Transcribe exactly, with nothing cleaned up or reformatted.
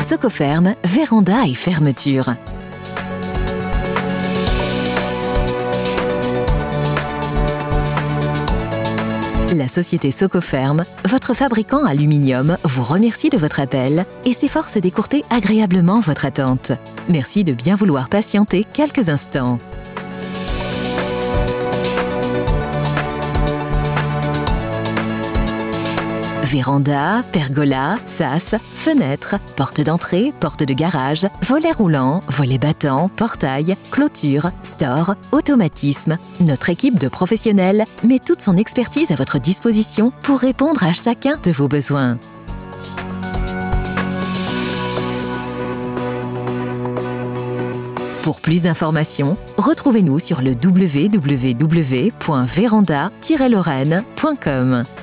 Socoferm, véranda et fermeture. La société Socoferm, votre fabricant aluminium, vous remercie de votre appel et s'efforce d'écourter agréablement votre attente. Merci de bien vouloir patienter quelques instants. Véranda, pergola, sas, fenêtres, porte d'entrée, porte de garage, volet roulant, volet battant, portail, clôture, store, automatisme. Notre équipe de professionnels met toute son expertise à votre disposition pour répondre à chacun de vos besoins. Pour plus d'informations, retrouvez-nous sur le w w w point véranda tiret lorraine point com.